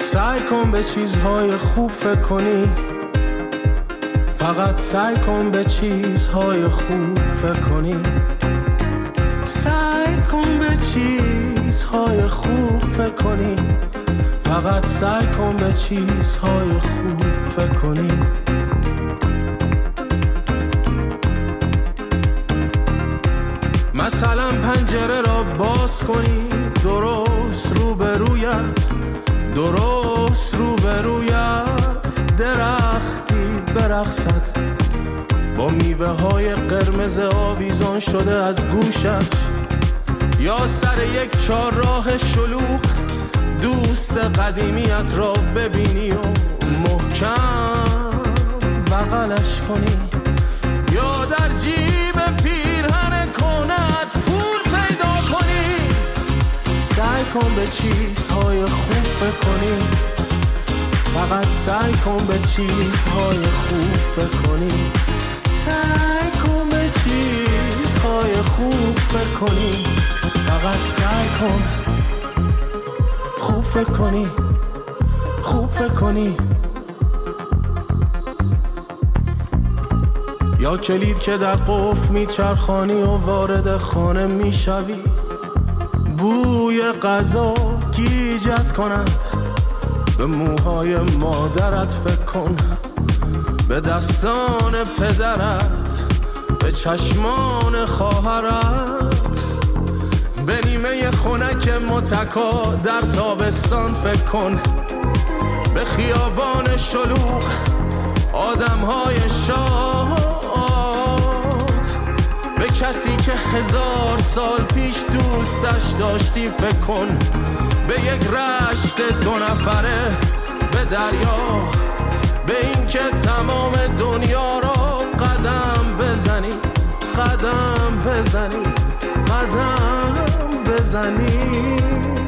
سعی کن به چیزهای خوب فکر کنی، فقط سعی کن به چیزهای خوب فکر کنی. سعی کن به چیزهای خوب فکر کنی، فقط سعی کن به چیزهای خوب فکر کنی. مثلا پنجره را باز کنی، درست روبرویت، درست روبرویت درختی برقصد با میوه های قرمز آویزان شده از گوشش، یا سر یک چهارراه شلوغ دوست قدیمیت را ببینی و محکم بغلش کنی، یا در جیب پیرهن کنت پول پیدا کنی. سعی کن به چیزهای خوب فکر کنی، فقط سعی کن به چیزهای خوب فکر کنی. سعی کن به چیزهای خوب فکر کنی، فقط سعی کن خوب فکر کنی، خوب فکر کنی. یا کلید که در قفل میچرخانی و وارد خانه میشوی، بوی غذا گیجت کند، به موهای مادرت فکر کن، به دستان پدرت، به چشمان خواهرت، به نیمه خنک متکا در تابستان فکر کن، به خیابان شلوغ آدمهای شاد، به کسی که 1000 سال پیش دوستش داشتی فکر کن، به یک رشت 2 نفره، به دریا، به این که تمام دنیا را قدم بزنی، قدم بزنی، قدم بزنی.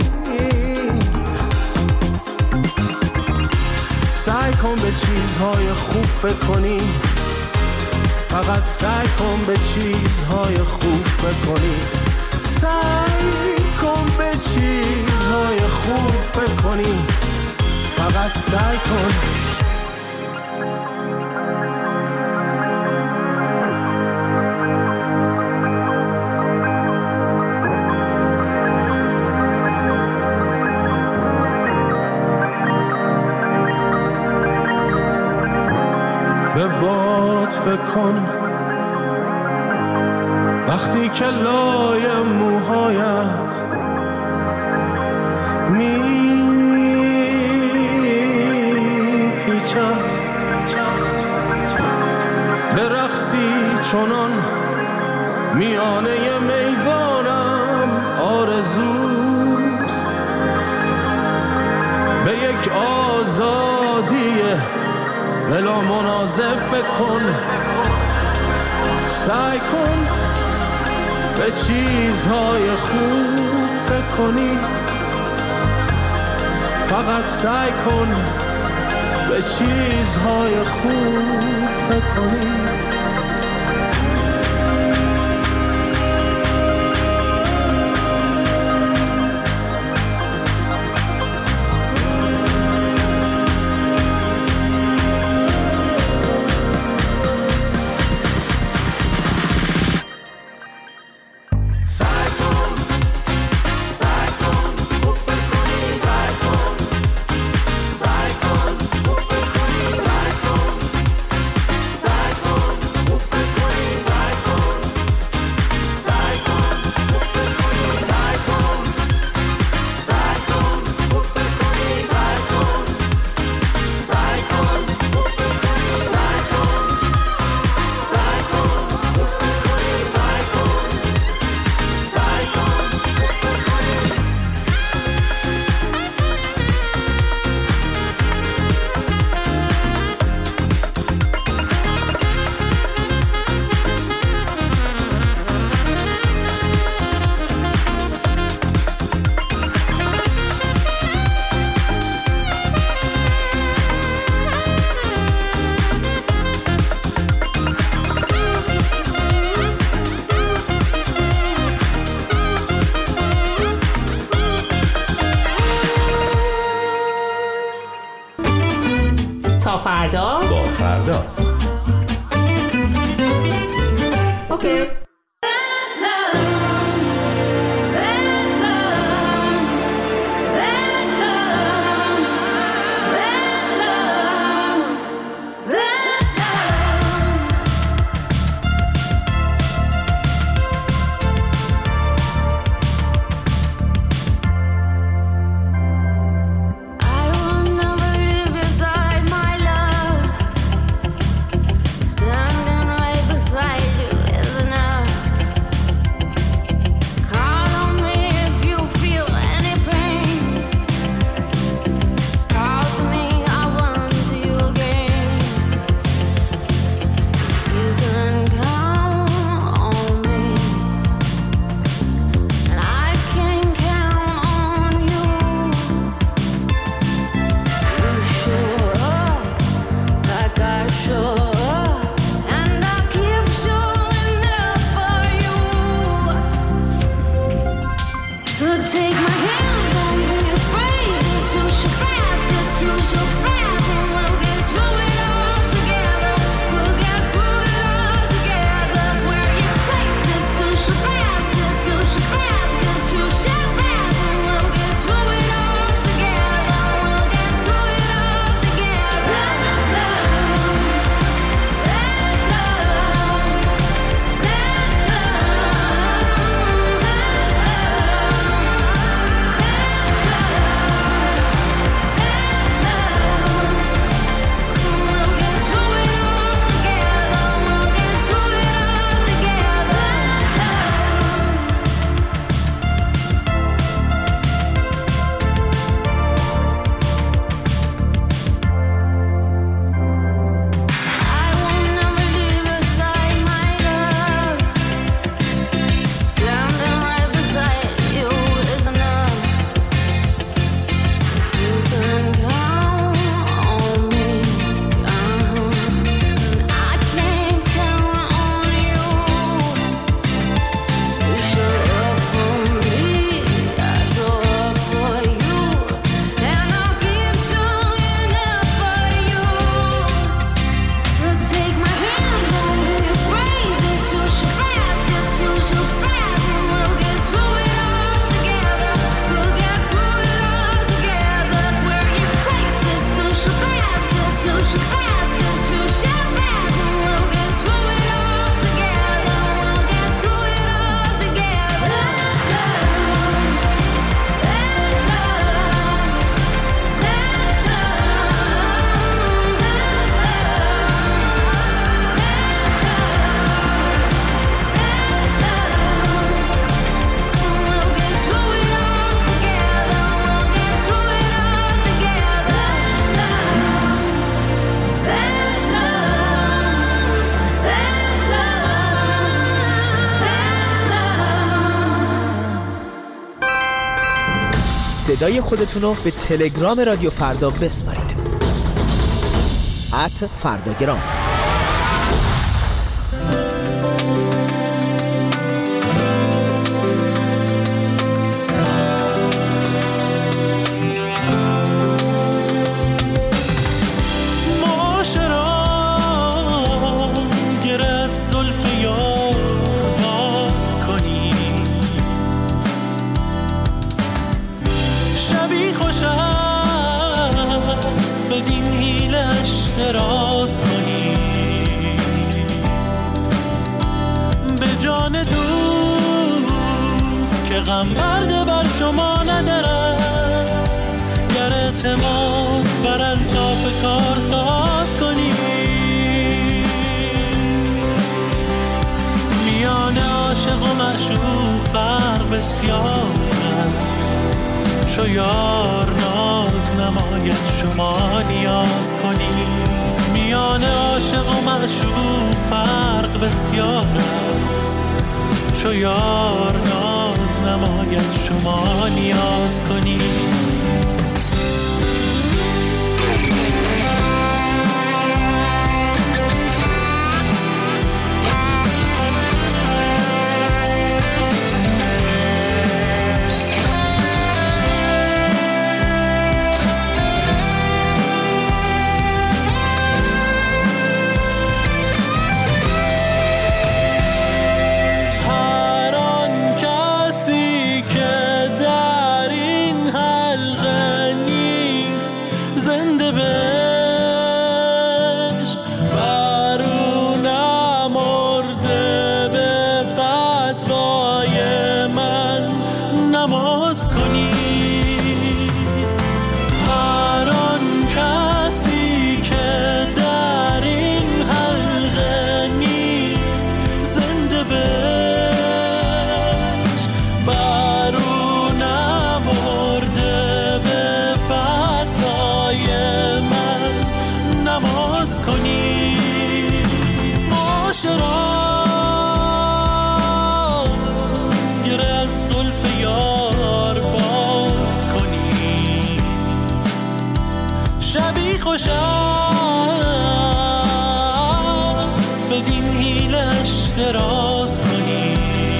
سعی کن به چیزهای خوب فکر کنی، فقط سعی کن به چیزهای خوب فکر کنی. سعی کن به چیزهای خوب فکر کنی، فقط سعی کن. به باد فکر کن وقتی که لای موهایت میپیچد، به رقصی چنان میانه میدانم آرزوست، به یک آزادی بلا منازع فکر کن. سعی کن به چیزهای خوب فکر کنی، فقط سعی کن به چیزهای خوب فکر کنی. فردا اوکی. صدای خودتون رو به تلگرام رادیو فردا بسپارید. @فرداگرام. دراز کنید به جان دوست که غم برده بر شما ندارد، گر اعتماد بر الطاف کار ساز کنید. میان عاشق و معشوق فرق بسیار است، چو یار ناز نماید شما نیاز کنید. میان عاشق و معشوق فرق بسیار است، چو یار ناز نماید شما نیاز کنید. زنده به عشق، بر او نمرده به فتوای من نماز کنی. هر آن کسی که در این حلقه نیست زنده به عشق، بر او نمرده به فتوای من نماز کنی. معاشران گره از زلف یار باز کنی، شبی خوش است بدین حیلش دراز کنی.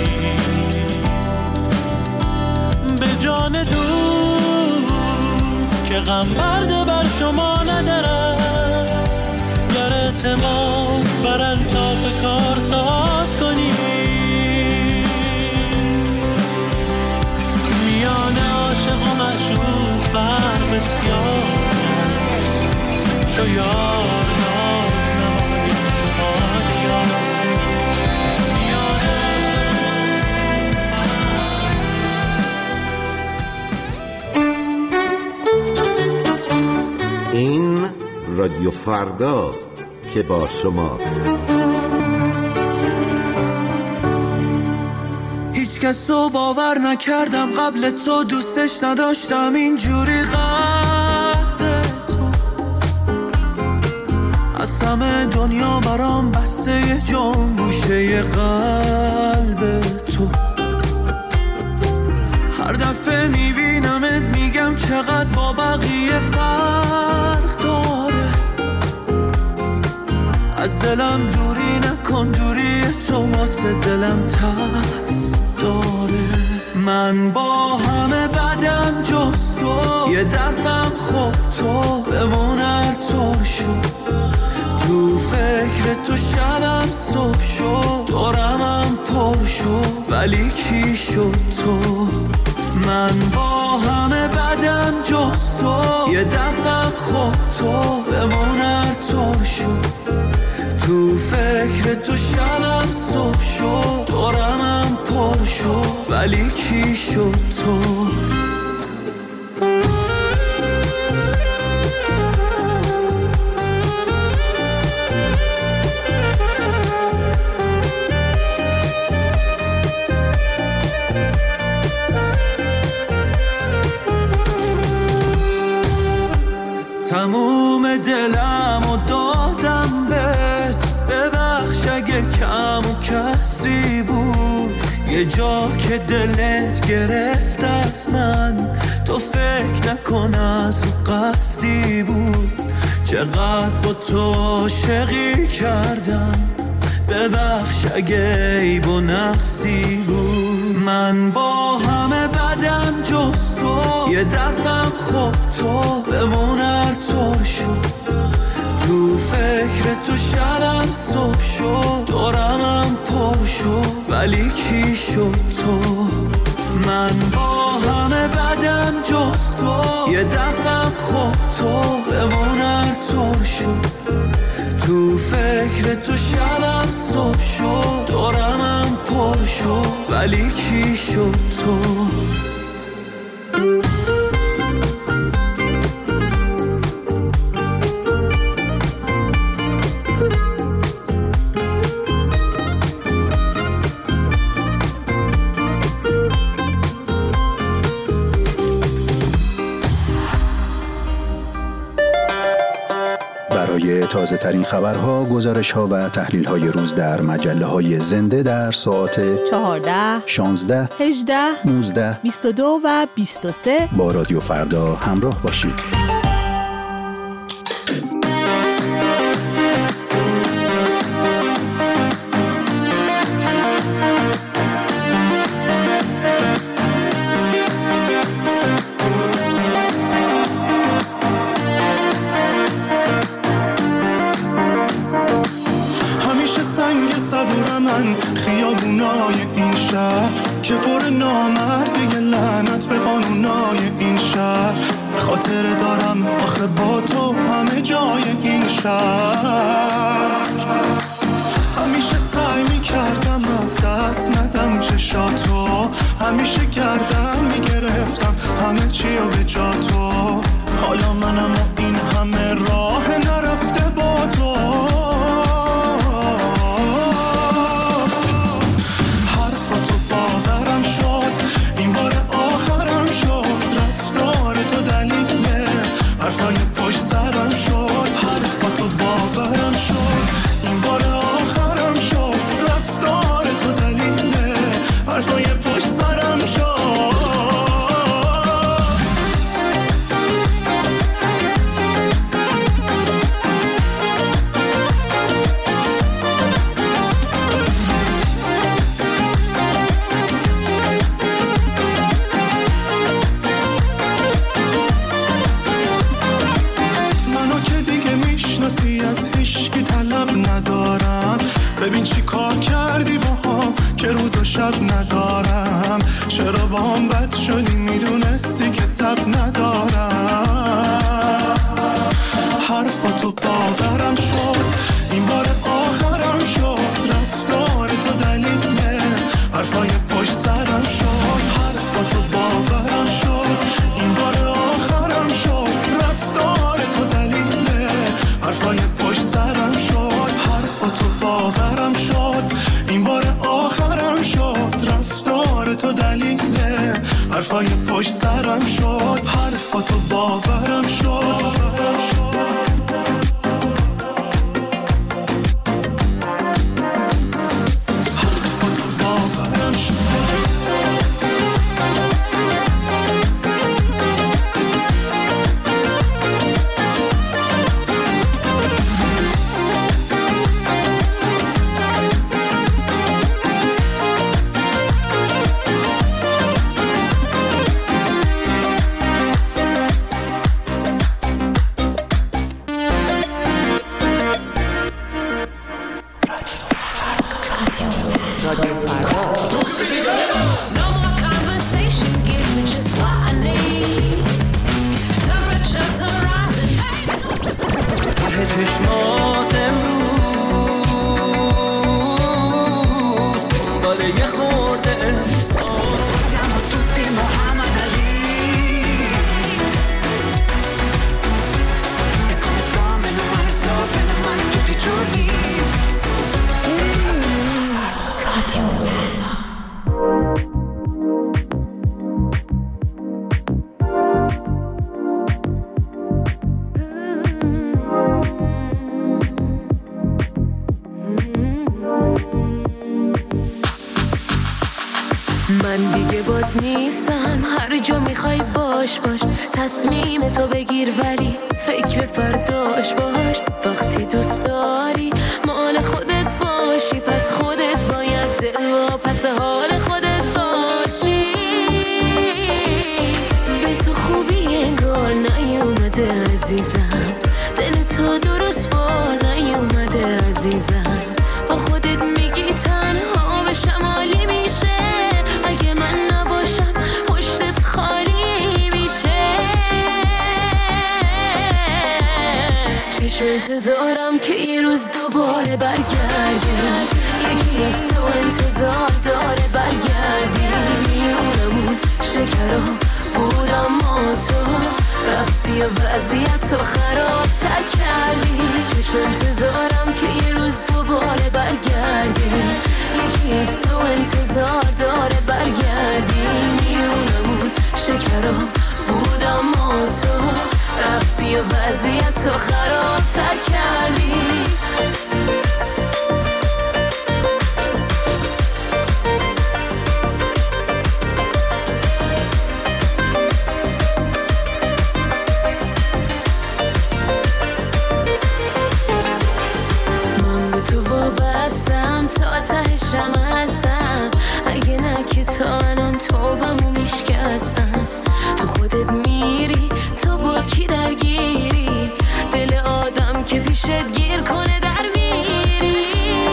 به جان دوست که غم برده بر شما ندارد، گر اعتماد بر الطاف کار ساز کنی. میان عاشق و معشوق بر بسیار است، چو یار ناز نماید شما نیاز کنی. این رادیو فرداست که با شماست. هیچ کس رو باور نکردم قبل تو، دوستش نداشتم اینجوری قد تو. از همه دنیا برام بسته یه جام گوشه قلب تو. هر دفعه میبینمت میگم چقدر با بقیه فرق داره. از دلم دوری نکن، دوری تو واسه دلم ترس داره. من با همه بدم جز تو، یه دفعم خوب تو بمون هر طور شد. تو فکر تو شبم صبح شد، دورمم پر شد ولی کی شد تو. من با همه بدم جز تو، یه دفعم خوب تو بمون هر طور شد. تو فکر تو شبم صبح شد، دورمم پر شد ولی کی شد تو. تموم دلم و دادم بهت، ببخش اگه کم و کسی بود. یه جا که دلت گرفت از من، تو فکر نکن از قصدی بود. چقدر با تو عاشقی کردم، ببخش اگه عیب و نقصی بود. من با همه بدم جز تو، یه دفعم خوب تو بمون هر طور شد. تو فکر تو شبم صبح شد، دورمم پر شد ولی کی شد تو. من با همه بدم جز تو، یه دفعم خوب تو بمون هر طور شد. تو فکر تو شبم صبح شد، دورمم پر شد ولی کی شد تو. برای تازه ترین خبرها، گزارش ها و تحلیل های روز در مجله های زنده در ساعت 14، 16، 18، 19، 22 و 23 با رادیو فردا همراه باشید. من خیابونای این شهر که پر نامرده لعنت به قانونای این شهر. خاطره دارم آخه با تو به جای این شهر. همیشه سعی میکردم از دست ندم چشاتو، همیشه گردم میگرفتم همه چیو به جا تو. حالا منم و این همه راه نرفته با تو. حرفاتو باورم شد، این بار آخرم شد. رفتار تو دلیله حرفای پشت سرم شد. حرفاتو باورم شد، این بار آخرم شد. رفتار تو دلیله حرفای پشت سرم شد. از هیچکی طلب ندارم، ببین چی کار کردی باهام که روز و شب ندارم. چرا باهام بد شدی میدونستی که سب ندارم. حرفاتو باورم شد، این بار آخرم شد. رفتار تو دلیله حرفای پشت سرم شد. حرفاتو باورم شد، این بار آخرم شد. رفتار تو دلیله حرفای پشت سرم شد. حرفاتو باورم شد، این بار آخرم شد. رفتار تو دلیله حرفای پشت سرم شد. حرفاتو باورم شد. من دیگه باد نیستم، هر جا میخوای باش باش. تصمیم تو بگیر ولی فکر فرداش باش. وقتی دوست داری مال خودت باشی، پس خودت باید دل و پس حال خودت باشی. به تو خوبی انگار نیومده عزیزم، دل تو درست با نیومده عزیزم. با خودت میگی تنها به شمالی میشه، اگه من نباشم پشتت خالی میشه. چشم انتظارم که یه روز دوباره برگردی، یکی از تو انتظار داره برگردی. میونمون شکرا بود اما تو رفتی و وضعیت تو خراب تر کردی. چشم انتظارم که یه روز دوباره برگردی، یکی از تو انتظار داره برگردی. میونمون شکرا بود اما تو رفتی و وضعیت تو خراب تر کردی. تا تهشم هستم، اگه نه که تا الان توبمو میشکستم. تو خودت میری تو با کی درگیری، دل آدم که پیشت گیر کنه در میری.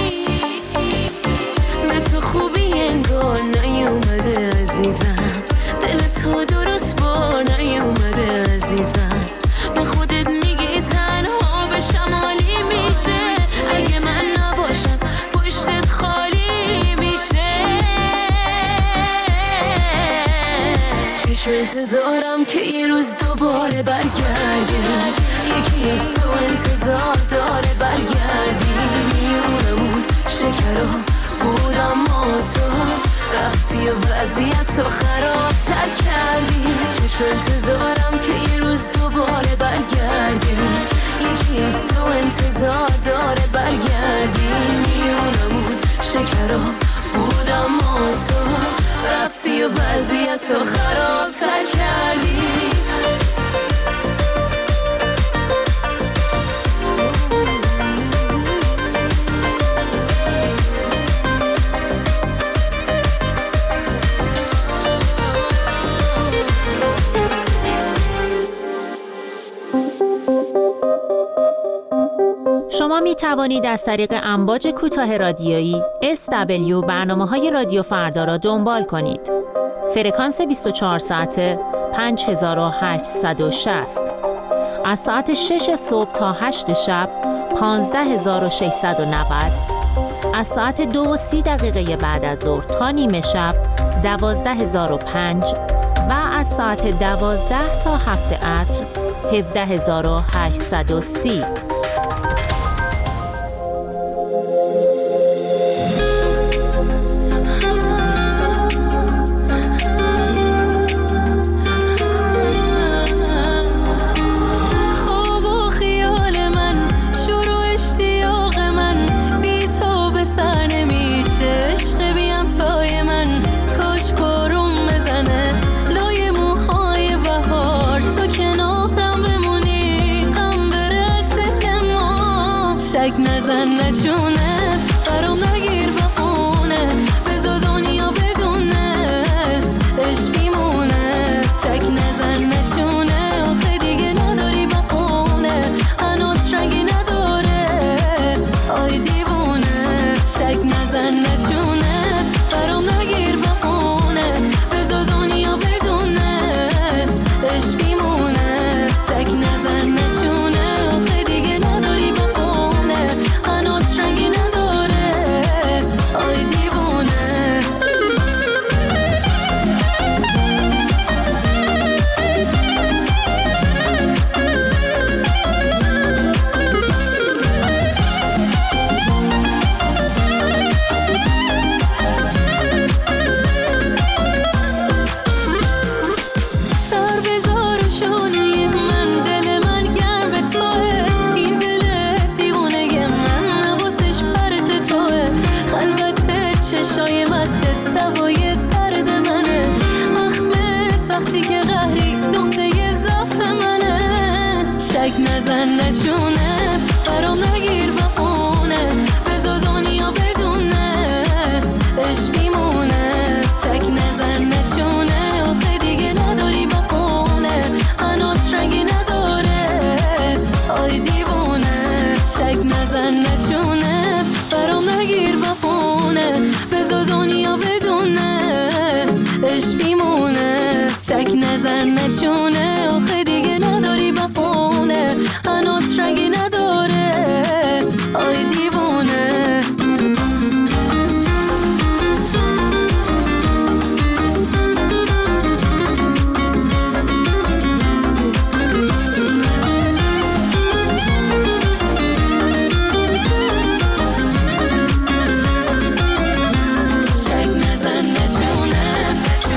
به تو خوبی انگار نیومده عزیزم، دل تو درست با نیومده عزیزم. به خودت میگی تنها چشم انتظارم که یه روز دوباره برگردی، یکی از تو انتظار داره برگردی. میونمون شکرها بود اما تو رفتی و وضعیت رو خراب تر کردی. چشم انتظارم که یه روز دوباره برگردی، یکی از تو انتظار داره برگردی. میونمون شکرها بود اما تو رفتی و وضعیت رو خراب تر کردی. شما می توانید از طریق امواج کوتاه رادیویی SW برنامه‌های رادیو فردا را دنبال کنید. فرکانس 24 ساعته 5860. از ساعت 6 صبح تا 8 شب 15690. از ساعت 2:30 بعد از ظهر تا نیمه شب 12005 و از ساعت 12 تا 7 عصر 17830. نزن نچونه برام نگیر بخونه بذار دنیا بدونه عشق میمونه. شک نزن نچونه آخه دیگه نداری بخونه هنوز رنگی نداره آی دیوونه. شک نزن نچونه برام نگیر بخونه بذار دنیا بدونه عشق میمونه. شک نزن نچونه آخه دیگه نداری بخونه هنوز رنگی نداره آی دیوونه. سر بذار و شونه من دل من گرم به توه این دل دیوونه من نوازش پرت توه خلوت چشای مستت دوای درد منه اخمت وقتی که قهری نقطه ضعف منه. شک نزن نچونه برام نگیر بخونه بذار دنیا بدونه عشق میمونه. شک نزن نچونه آخه دیگه نداری بخونه هنوز رنگی نداره آی دیوونه. شک نزن نچونه برام نگیر بخونه بذار دنیا بدونه عشق میمونه. شک نزن نچونه آخه دیگه نداری بخونه هنوز رنگی نداره آی دیوونه. شک نزن نچونه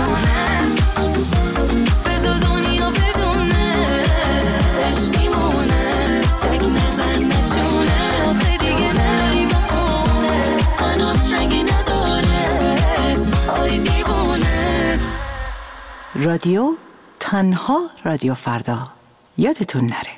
بذار دنیا بدونه عشق میمونه. شک نزن نچونه آخه دیگه نداری بخونه هنوز رنگی نداره آی دیوونه. رادیو تنها رادیو فردا یادتون نره.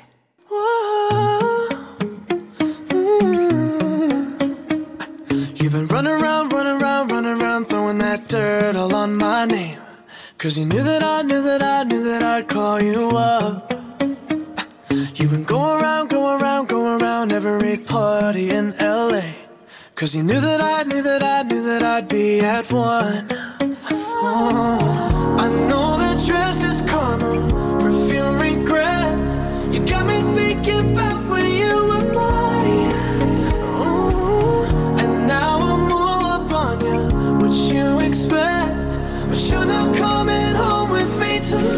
You've been running around, throwing that dirt all on my name. 'Cause you knew that I'd call you up. You've been going around every party in LA. 'Cause you knew that I'd be at one. Oh, I know that dress is karma, perfume regret. You got me thinking about when you were mine. Oh, and now I'm all up on you. What you expect? But you're not coming home with me tonight.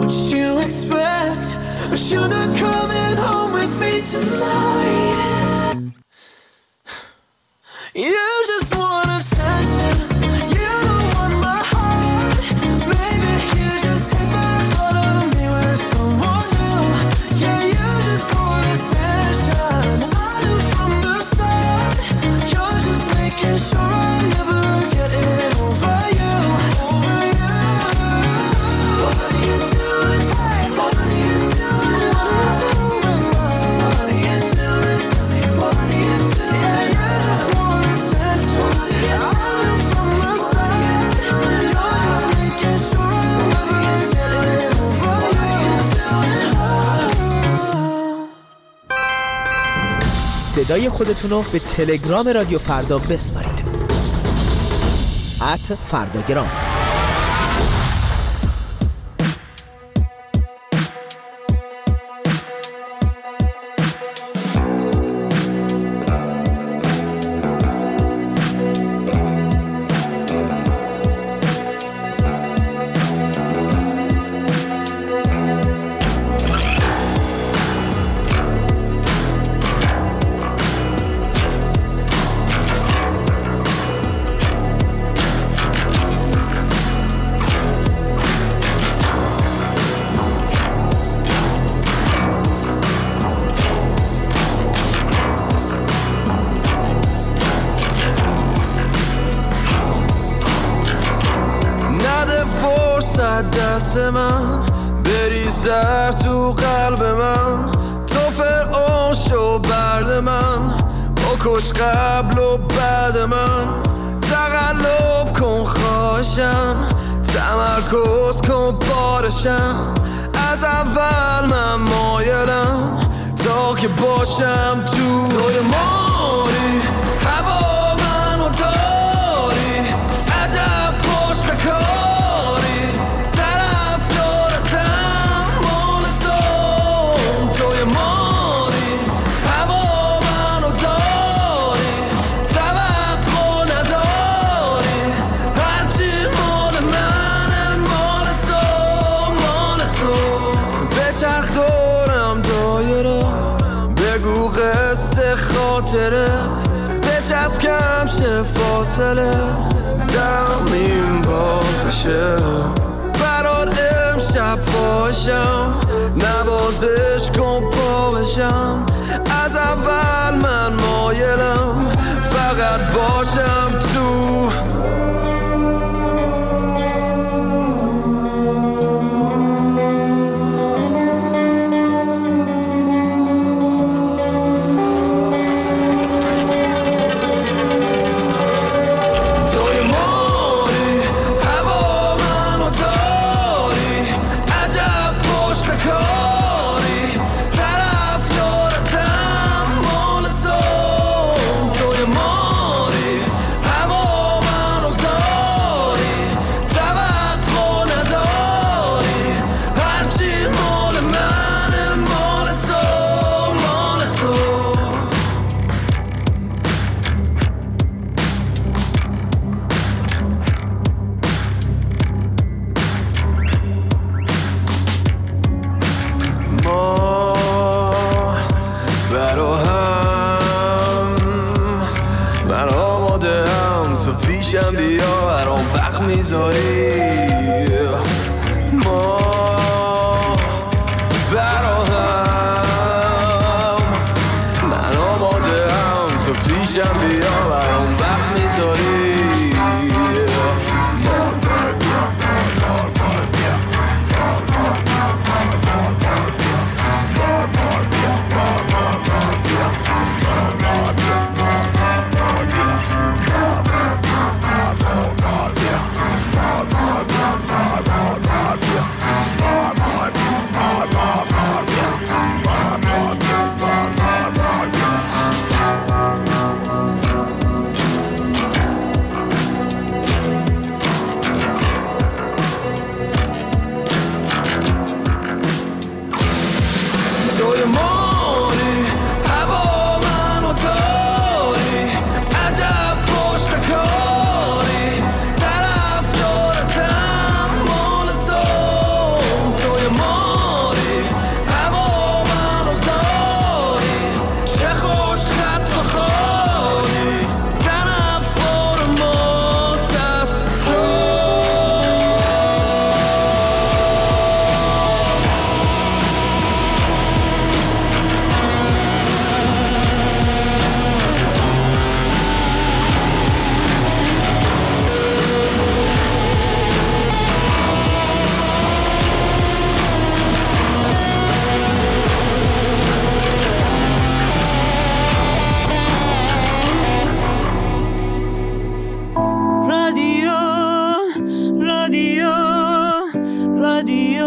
what you expect, but you're not coming home with me tonight. You just want attention, you don't want my heart. Maybe you just hit the thought of me with someone new. Yeah, you just want attention, I knew from the start. You're just making sure I never get it over you. What are you doing? What are you doing? What are you doing? Tell me, what are you doing? Yeah, you just want attention. What are you doing? From the start. You're just making sure I never get it over you. صدای خودتون رو به تلگرام رادیو فردا بسپارید. @فرداگرام. دست من بریزر تو قلب من، تو فرعون شو برد من، بکش قبل و بعد من، تقلب کن خواهشم، تمرکز کن بارشم، از اول من مایلم تا که باشم توی ماری، هوا منو داری، عجب پشت کاری، طرفدارتم مال تو، توی ماری، هوا منو داری، توقع نداری، هرچی مال منه مال تو، مال تو، بچرخ دورم دایره، بگو قصه خاطره، بچسب کم شه فاصله، زمین باز بشه، برات امشب فاشم، نوازش کن پا بشم، از اول من مایلم فقط باشم تو.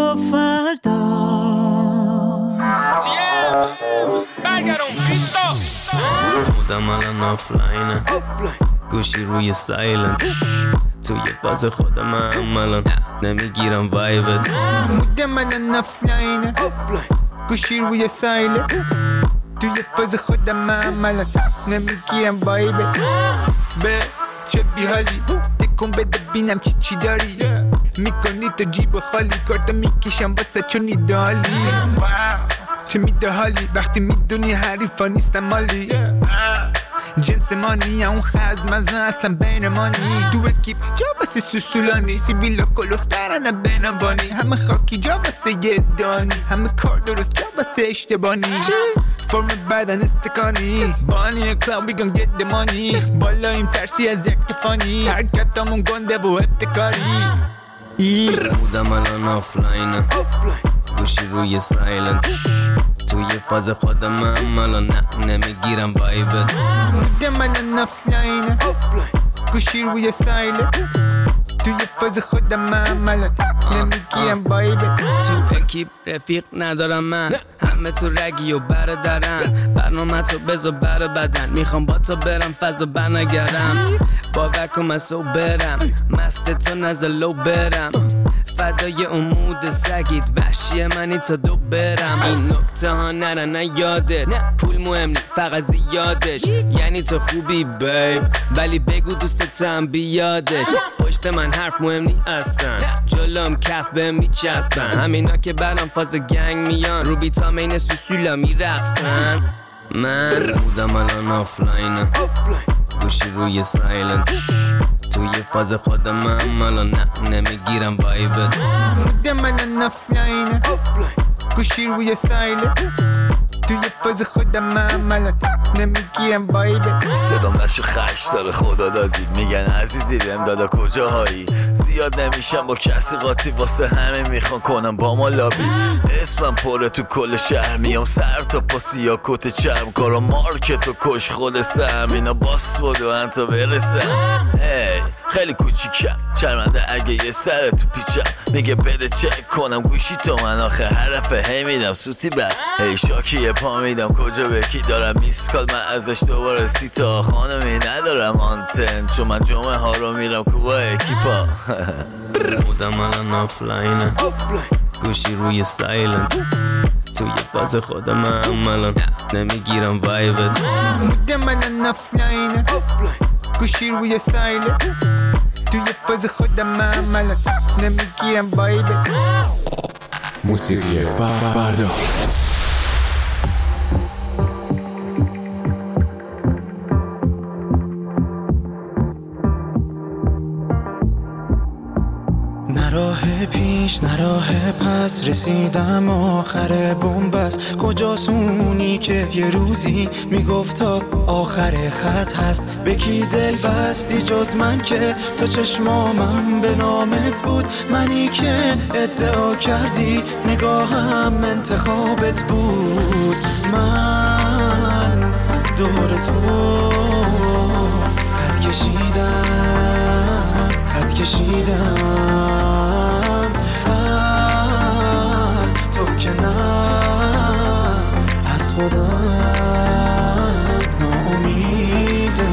رادیو فردا. خودم الان آفلاینه، گوشی روی سایلنت، توی فاز خودم الان نمیگیرم وایبت. خودم الان آفلاینه، گوشی روی سایلنت، توی فاز خودم الان نمیگیرم وایبت. به چه بیحالی تکون بده بینم چی داری، میکنی تو جیب خالی، کارتو میکشم واسه چونی دالی. چه میده حالی وقتی میدونی حریفا نیستم مالی. جنس مانی اون خزد مزن اصلا بین مانی. تو اکیپ جا بسه سوسولانی، سیبیلا کلوفترانه بینبانی. همه خاکی جا بسه یه دانی، همه کار درست جا بسه اشتبانی. فرم بدن استکانی، بانی کلاب بیگم گت دمانی. بالا این ترسی از یک تفانی، حرکتامون گنده و ابتکاری. بودم الان آفلاینه، گوشی روی سایلنت، توی فاز خودم الان نمیگیرم وایبت. بودم الان آفلاینه، گوشی روی سایلنت، توی فاز خودم الان نمیگیرم وایبت. تو اکیپ رفیق ندارم من، همه تو رگی و برادرن. برنامه تو بذار بر بدن، میخوام با تو برم فاز و بنگرم. باور کن من سو برم، مست تو نزد لو برم. فدای امود سگید وحشی منی تا دو برم. این نکته ها نرن یادت، پول مهم نی فقط زیادش. یعنی تو خوبی بیب ولی بگو دوستتم بیادش. پشت من حرف مهم نی اصلا، جلوم کف به میچسبن. همینا که برام فاز گنگ میان، رو بیتامین سوسولا میرقصن. من بودم الان آفلاینه، گوشی روی سایلنت، توی فاز خودم الان نمیگیرم وایبت. بودم الان آفلاینه، گوشی روی سایلنت، توی فاز خودم الان نمیگیرم وایبت. صدام نشو خش داره خدا دادی، میگن عزیزی بهم دادا کجاهایی. زیاد نمیشم با کسی قاطی، واسه همه میخوان کنم با ما لابی. اسمم پره تو کل شهر، میام سر تا پاسی یا کت چرم. کارا مارکت و کش خود سم، اینا باس بود و انتا برسم. خیلی کوچیکم شرمنده اگه یه سر تو پیچم. میگه بده چک کنم گوشی تو من، آخه حرفه هی میدم سوتی بر. هی شاکی یه پا میدم کجا به کی دارم میسکال، من ازش دوباره سیتا. خانمی ندارم آنتن چون من جمعه ها رو میرم کوبا اکیپا. بودم الان آفلاینه، گوشی روی سایلنت، توی فاز خودم الان نمیگیرم وایبت. بودم الان آفلاینه، گوشی روی سایلنت، توی فاز خودم الان نمیگیرم وایبت. موسیقی فردا. نه راه پیش نه راه پس، رسیدم آخر بنبست. کجاست اونی که یه روزی میگفت تا آخر خط هست. به کی دل بستی جز من که تا چشمامم به نامت بود. منی که ادعا کردی نگاهم انتخابت بود. من دور تو خط کشیدم از تو که نه از خودم ناامیدم.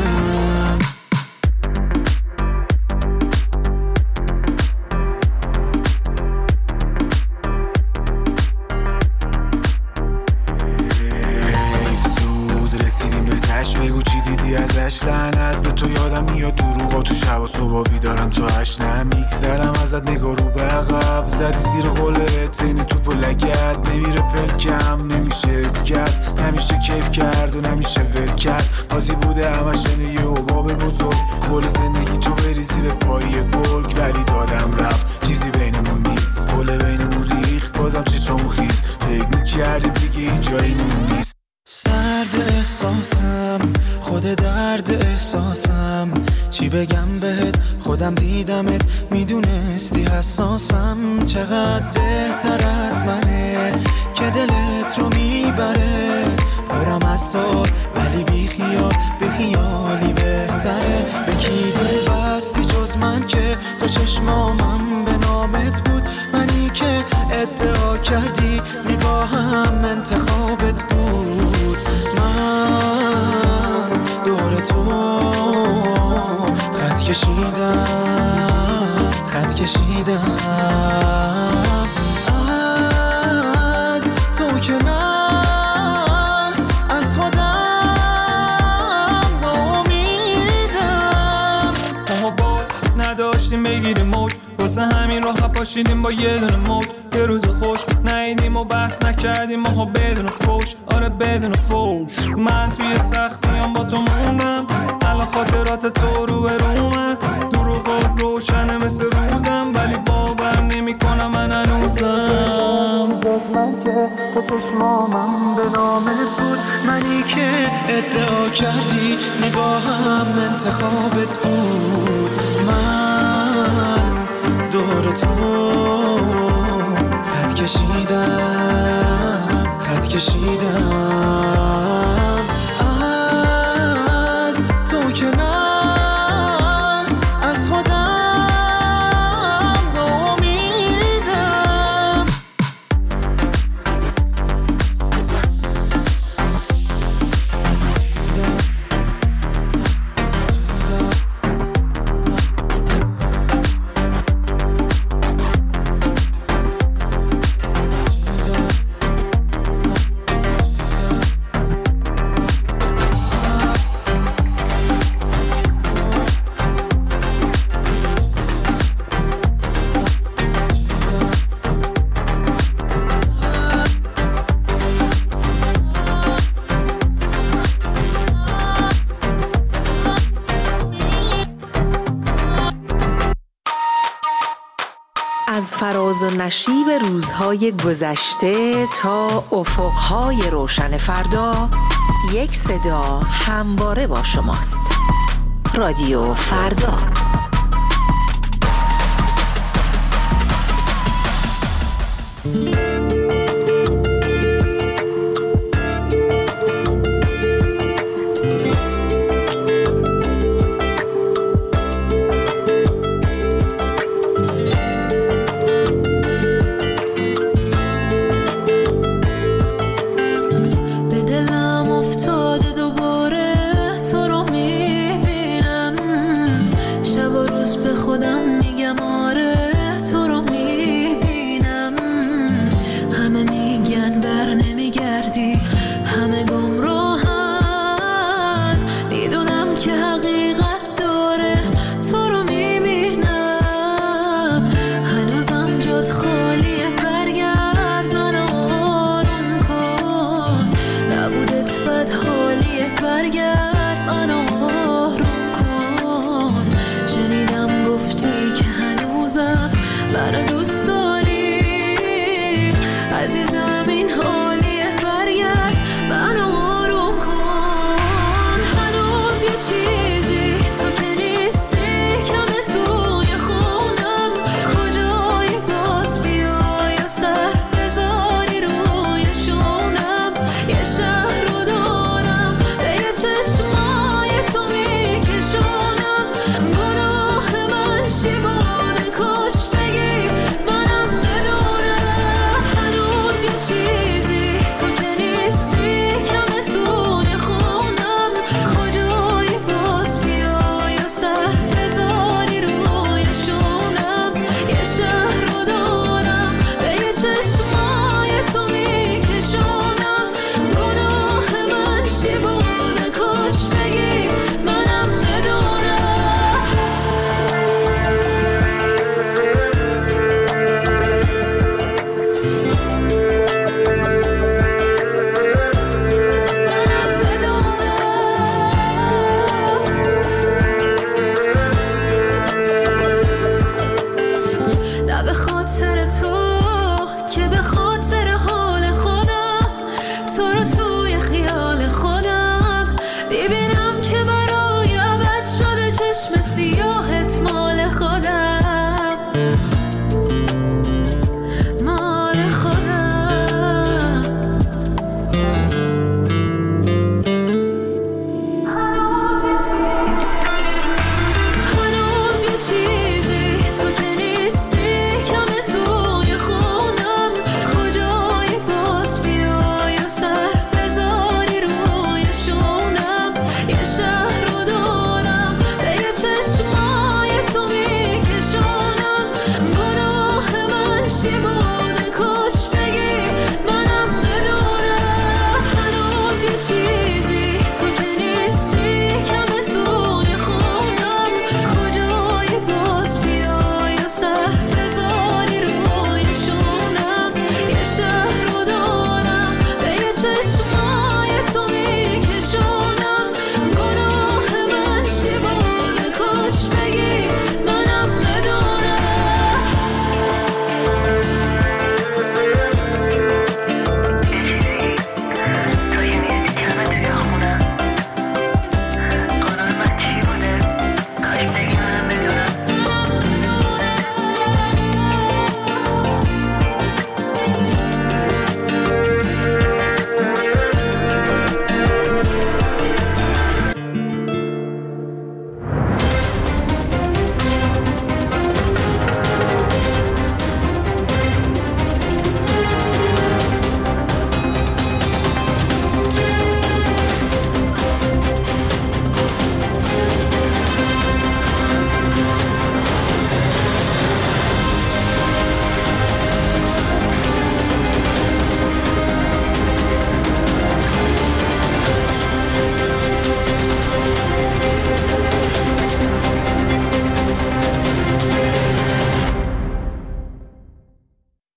بگو چی دیدی ازش، لعنت به تو. یادم میاد دروغا تو شب و صبح بیدارم تا 8 نمیگذرم ازت. نگاه رو به عقب زدی زیر قولت، این توپو لگت نمیره پلکم. نمیشه از کرد، نمیشه کیف کرد و نمیشه ول کرد. بازی بوده همش یه حباب بزرگ، کل زندگی تو بریزی به پای گرگ. ولی دادم رفت چیزی بینمون نیست، پل بینمون ریخت بازم چشامون خیز. فکر میکردی دیگه این جاییمون نیست. سرد احساسم خود درد احساسم، چی بگم بهت خودم دیدمت میدونستی حساسم. چقدر بهتر از منه که دلت رو میبره. برم از سال ولی بی خیالی بهتره. به کی دل بستی جز من که تو چشمامم به نامت بود. منی که پاشیدیم با یه دونه موج، یه روز خوش نیدیم و بحث نکردیم ماها بدون فوش، آره بدون فوش. من توی سختیام با تو موندم، الان خاطرات تو رو برومن، دروغات روشنه مثل روزم ولی باور نمی کنم من هنوزم. من که تو چشمامم به نامت بود، منی که ادعا کردی نگاهم انتخابت بود. من دور تو خط کشیدم از تو که نه از خودم امیدم. از فراز و نشیب روزهای گذشته تا افقهای روشن فردا، یک صدا همواره با شماست. رادیو فردا.